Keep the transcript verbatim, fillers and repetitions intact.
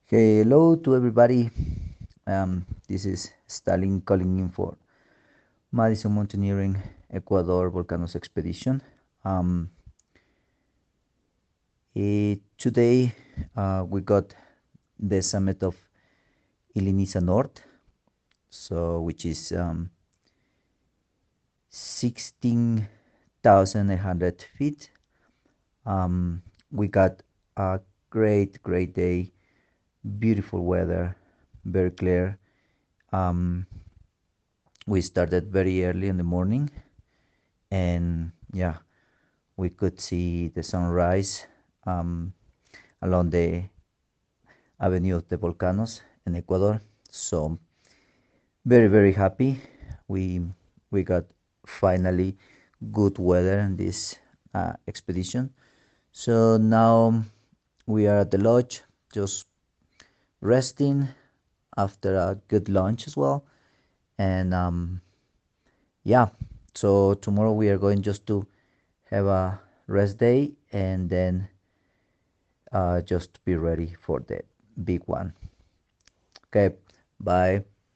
Hello to everybody. Um, this is Stalin calling in for Madison Mountaineering Ecuador Volcanoes Expedition. Um, eh, Today uh, we got the summit of Iliniza North, so which is um, sixteen thousand eight hundred feet. Um, we got a great, great day, beautiful weather, very clear. Um, we started very early in the morning, and yeah, we could see the sunrise um, along the Avenue of the Volcanoes in Ecuador. So very very happy. We we got finally good weather in this uh, expedition. So now we are at the lodge, just resting after a good lunch as well. And um, yeah, so tomorrow we are going just to have a rest day and then uh, just be ready for the big one. Okay, bye.